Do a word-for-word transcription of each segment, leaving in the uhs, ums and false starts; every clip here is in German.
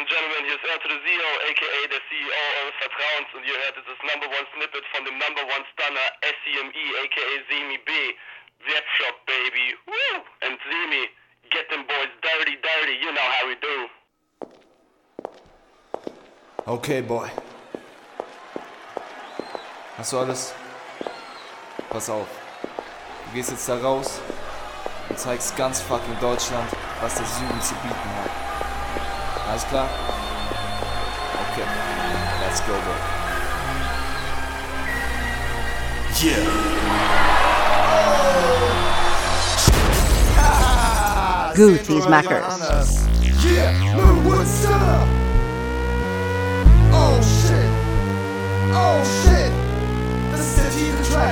and gentlemen, hier ist R to the Z O, aka der C E O eures Vertrauens, und ihr hört jetzt das Number One Snippet von dem Number One Stunner S C M E, aka Semi B. Rap Shop, baby. Woo! And Semi, get them boys dirty, dirty, you know how we do. Okay, boy. Hast du alles? Pass auf. Du gehst jetzt da raus und zeigst ganz fucking Deutschland, was der Süden zu bieten hat. Alles klar? Okay. Let's go, boy. Yeah. Goofy's Mackers. Yeah, look what's up. Oh shit. Oh shit. Das ist der Titeltrack.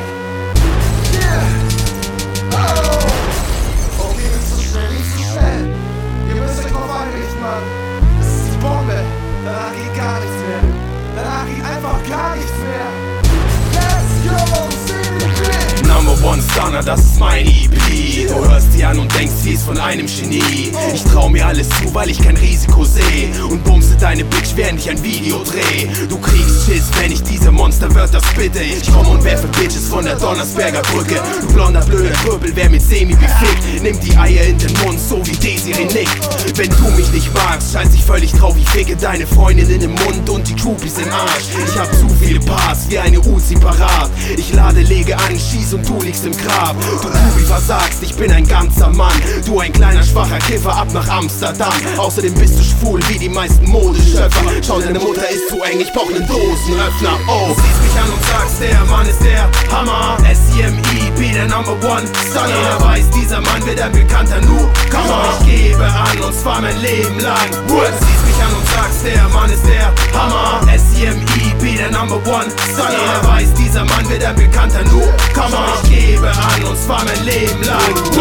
Yeah. Oh. Okay, nicht so schnell, nicht so schnell. Ihr müsst euch drauf einrichten, Mann. Das ist die Bombe. Danach geht gar nichts mehr. Danach geht einfach gar nichts mehr. Let's go, Semi. Number One Stunner, das ist meine E P. Du hörst sie an und denkst, sie ist von einem Genie. Ich trau mir alles zu, weil ich kein Risiko seh. Und bumse deine Bitch, während ich ein Video dreh. Du kriegst Schiss, wenn ich diese Monsterwörter spitte. Ich komm und werfe Bitches von der Donnersberger Brücke. Du blonder, blöder Krüppel, wer mit Semi befickt, nimm die Eier in den Mund, so wie Desiree nickt. Wenn du mich nicht magst, scheiß ich völlig drauf. Ich ficke deine Freundin in den Mund und die Groupies im Arsch. Ich hab zu viele Parts, wie eine Uzi parat. Ich lade, lege an, schieß und du liegst im Grab. Du Groupie versagst, ich bin ein ganzer Mann. Du ein kleiner schwacher Kiffer, ab nach Amsterdam. Außerdem bist du schwul wie die meisten Modeschöpfer. Schau, deine Mutter ist zu eng, ich brauch nen Dosenöffner. Oh, du siehst mich an und sagst, der Mann ist der Hammer. S C M E B, der Number One Stunner. Jeder weiß, dieser Mann wird ein bekannter Newcomer. Ich gebe an, und zwar mein Leben lang. Du siehst mich an und sagst, der Mann ist der Hammer. S C M E B, der Number One Stunner. Jeder weiß, dieser Mann wird ein bekannter Newcomer. Ich gebe an, und zwar mein Leben lang.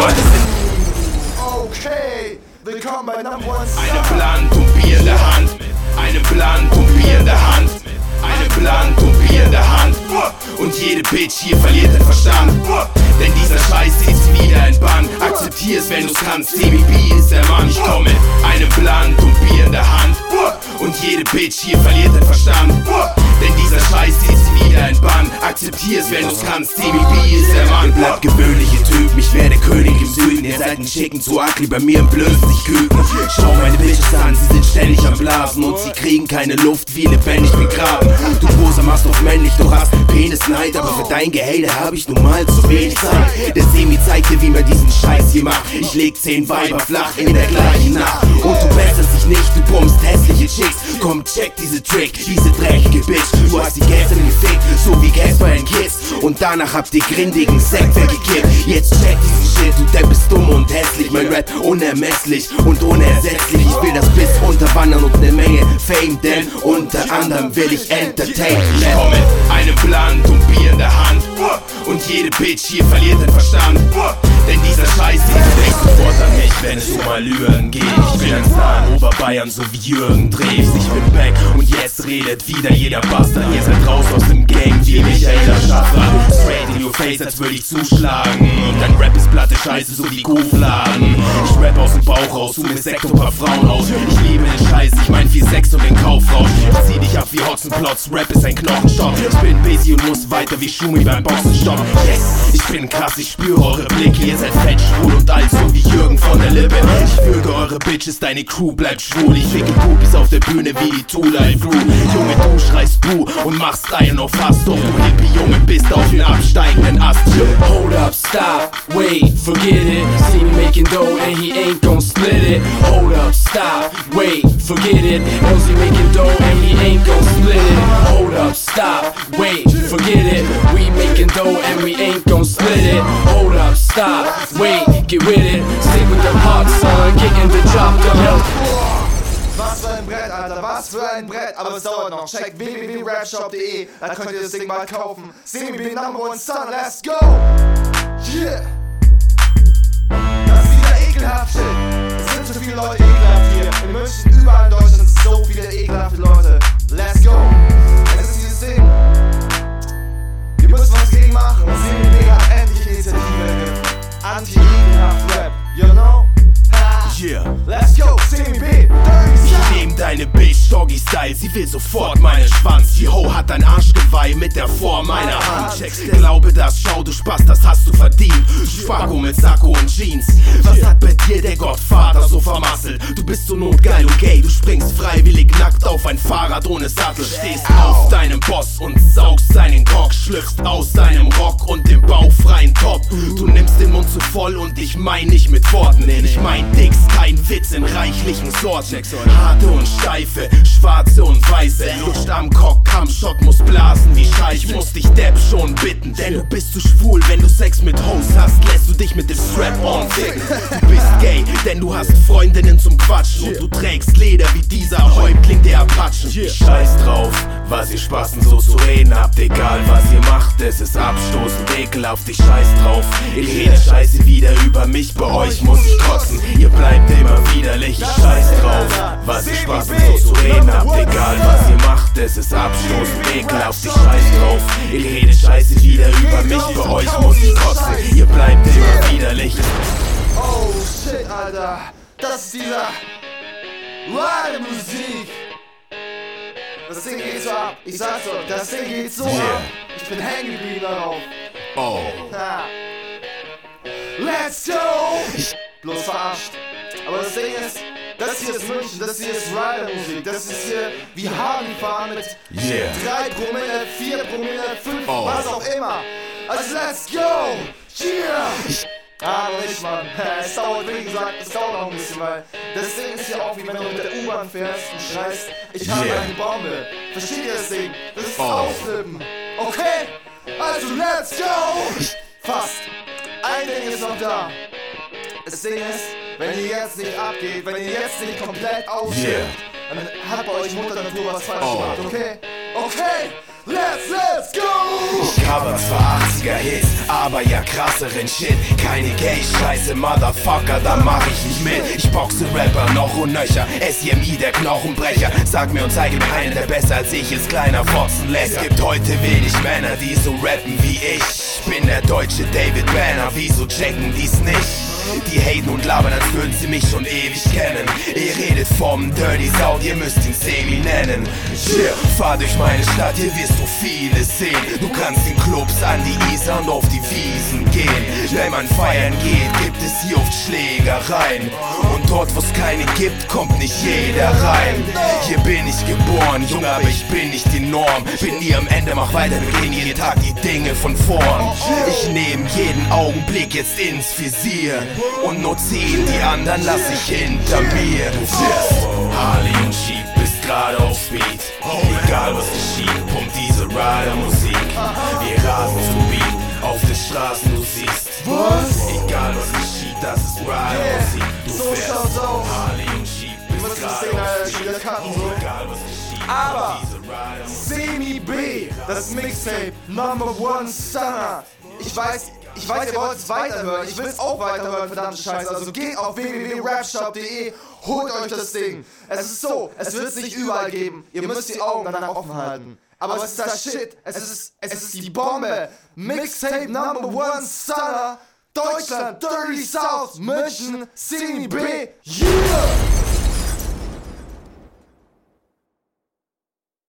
Okay, willkommen bei Number One Stunner. Eine Blunt und Bier in der Hand. Eine Blunt und Bier in der Hand. Eine Blunt und Bier in der Hand. Und jede Bitch hier verliert den Verstand. Denn dieser Scheiß ist wieder in Bann. Akzeptier's, wenn du's kannst. Semi B ist der Mann. Ich komme mit einem Blunt und Bier in der Hand. Und jede Bitch hier verliert den Verstand. Denn dieser Scheiß ist wieder in Bann. Akzeptier's, wenn du's kannst. Semi B ist der Mann. Bleibt gewöhnliche Typen, ich werde König im Süden. Ihr seid ein Chicken zu ugly, bei mir im Blößen sich küken. Schau meine Bitches an, sie sind ständig am Blasen. Und sie kriegen keine Luft, wie lebendig begraben. Du großer machst doch männlich, du hast Penisneid. Aber für dein Gehater hab ich nun mal zu wenig Zeit. Der Semi zeigt dir, wie man diesen Scheiß hier macht. Ich leg zehn Weiber flach in der gleichen Nacht. Und du besserst dich nicht, du bummst hässliche Chicks. Komm, check diese Trick, diese dreckige Bitch. Du hast die gestern gefickt, so wie Casper and Kids. Und danach habt ihr grindigen Sekt weggekippt. Jetzt check diesen Shit, du Depp bist dumm und hässlich. Mein Rap unermesslich und unersetzlich. Ich will das Biss unterwandern und ne Menge Fame, denn unter anderem will ich entertainen. Ich komm mit einem Blunt und Bier in der Hand. Und jede Bitch hier verliert den Verstand. Denn dieser Scheiß hier denkt sofort an mich, wenn es um Allüren geht. Ich bin ein Star in Oberbayern, so wie Jürgen Drews. Ich bin back und jetzt redet wieder jeder Bastard. Ihr seid raus aus dem Game wie Michaela Schaffner. Straight in your face, als würde ich zuschlagen. Und dein Rap ist platte Scheiße, so wie Kuhfladen. Ich rap aus dem Bauch raus, tu mir Sekt und paar Frauen aus. Ich liebe den Scheiß, ich mein viel Sex und den Kaufrausch. Ich zieh dich ab wie Hotzenplotz, Rap ist ein Knochenstopp. Ich bin busy und muss weiter wie Schumi beim Boxenstopp. Yes, ich bin krass, ich spüre eure Blicke. Ihr seid fett, schwul und alt, so wie Jürgen von der Lippe. Ich würge eure Bitches, deine Crew bleibt schwul. Ich ficke Pupis auf der Bühne wie die Two-Life-Crew. Junge, du schreist Buh und machst Style auf Hass. Doch du Hippie-Junge bist auf den absteigenden Ast. Hold up, stop, wait, forget it. See me making dough and he ain't gon' split it. Hold up, stop, wait, forget it. Knows he making dough and he ain't gon' split it. Hold up, stop, wait, forget it. We making dough and we ain't gon' split it. Hold up, stop, wait, get with it. Stick with them hard son, getting the job done. Was für ein Brett, Alter, was für ein Brett. Aber es dauert noch. Check w w w punkt rapshop punkt de. Da könnt ihr das Ding mal kaufen. Semi B Number One Stunner, let's go! Yeah! Das ist wieder ekelhaft Shit. Es sind zu viele Leute ekelhaft hier. In München, überall in Deutschland sind so viele ekelhafte Leute. Let's go! Es ist dieses Ding. Wir müssen was gegen machen. Semi B hat endlich Initiative ergriffen. Anti-ekelhaft Rap, you know? Ha! Yeah. Let's go, Semi B! Ich nehm deine Bitch Doggy Style, sie will sofort meinen Schwanz. Die Ho hat ein Arschgeweih mit der Form meiner Hand. Glaube das, schau du Spaß, das hast du verdient. Spacko mit Sakko und Jeans. Was hat bei dir der Gottvater so vermasselt? Du bist so notgeil und gay, du springst freiwillig nackt auf ein Fahrrad ohne Sattel. Stehst auf deinem Boss und saugst seinen Cock. Schlüpfst aus deinem Rock und dem bauchfreien Top. Du nimmst den Mund zu voll und ich mein nicht mit Worten. Ich mein Dicks, kein Witz in reichlichen Sorten. Harte und steife, schwarze und weiße. Lutscht am Cock, Kammshot, muss blasen wie Scheich. Muss dich Depp schon bitten, denn du bist zu schwul. Wenn du Sex mit Hoes hast, lässt du dich mit dem Strap-on ficken. Du bist gay, denn du hast Freundinnen zum Quatschen. Und du trägst Leder wie dieser Häuptling der Apachen. Ich scheiß drauf, was ihr Spasten so zu reden habt. Egal was ihr macht, es ist abstoßend, ekelhaft. Ich scheiß drauf, ihr redet Scheiße wieder über mich. Bei euch muss ich kotzen, ihr bleibt immer widerlich. Ich scheiß drauf, was ihr Spasten so zu reden habt. Egal was ihr macht, es ist abstoßend, ekelhaft. Ich scheiß drauf, ihr redet Scheiße wieder über mich. Bei euch muss ich kotzen, ihr bleibt immer widerlich. Oh shit, Alter. Das ist dieser Ride-Musik. Das Ding geht so ab. Ich sag's euch, das Ding geht so Yeah. ab. Ich bin hängen geblieben darauf. Oh. Ha. Let's go! Bloß verarscht. Aber das Ding ist, das hier ist München, das hier ist Rider-Musik. Das ist hier wie Harley fahren mit Yeah. drei Promille, vier Promille, fünf, Oh. was auch immer. Also let's go! Yeah! Ah, aber nicht, Mann. Es dauert, wie gesagt, es dauert noch ein bisschen, weil das Ding ist ja auch, wie wenn du mit der U-Bahn fährst und schreist, ich habe Yeah. eine Bombe. Versteht ihr das Ding? Das ist Oh. Ausflippen. Okay? Also let's go! Fast. Ein Ding ist noch da. Das Ding ist, wenn ihr jetzt nicht abgeht, wenn ihr jetzt nicht komplett ausflippt, Yeah. dann hat bei euch Mutter Natur was falsch Oh. gemacht, okay? Okay? Let's, let's go! Cover zwar achtziger Hits, aber ja krasseren Shit. Keine Gay-Scheiße, Motherfucker, da mach ich nicht mit. Ich boxe Rapper noch und nöcher, S I M I der Knochenbrecher. Sag mir und zeige mir einen, der besser als ich ist, kleiner Fotzenlässt. Es gibt heute wenig Männer, die so rappen wie ich. Bin der deutsche David Banner, wieso checken die's nicht? Die haten und labern, als würden sie mich schon ewig kennen. Ihr redet vom Dirty South, ihr müsst ihn Semi nennen. Yeah, fahr durch meine Stadt, hier wirst du vieles sehen. Du kannst in Clubs an die Isar und auf die Wiesen gehen. Wenn man feiern geht, gibt es hier oft Schlägereien. Und dort, wo's keine gibt, kommt nicht jeder rein. Hier bin ich geboren, Junge, aber ich bin nicht die Norm. Bin nie am Ende, mach weiter, wir gehen jeden Tag die Dinge von vorn. Ich nehm jeden Augenblick jetzt ins Visier. Und nur zehn, die anderen lass ich hinter mir. Du fährst Harley und Jeep, bist gerade auf Speed. Egal was geschieht, pumpt diese Rider-Musik. Wir rasen zu Beat, auf den Straßen du siehst. Was? Egal was geschieht, das ist Rider-Musik. Du So fährst schaut's aus. Harley und Jeep, Wir bist müssen das gerade Ding auf halt Speed. wieder cutten, so. Egal was geschieht, Aber diese Rider-Musik. Semi B, das Mixtape Number One Stunner. Ich weiß, ich weiß, ihr wollt es weiterhören. Ich will es auch weiterhören, verdammte Scheiße. Also geht auf w w w punkt rapshop punkt de, holt euch das Ding. Es ist so, es wird es nicht überall geben. Ihr müsst die Augen danach offen halten. Aber es ist das Shit. Es ist, es ist die Bombe. Mixtape Number One Stunner. Deutschland, Dirty South, München, Semi B. Yeah!